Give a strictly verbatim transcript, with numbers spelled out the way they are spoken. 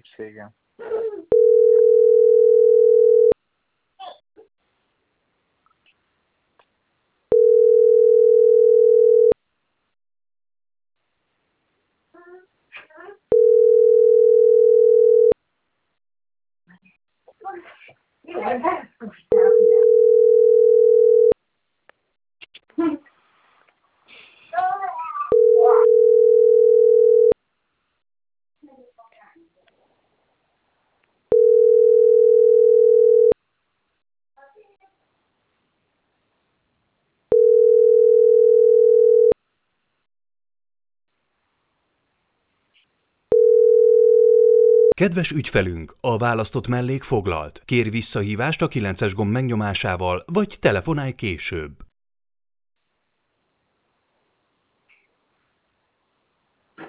segítségem. Kedves ügyfelünk, a választott mellék foglalt. Kér visszahívást a kilences gomb megnyomásával, vagy telefonálj később.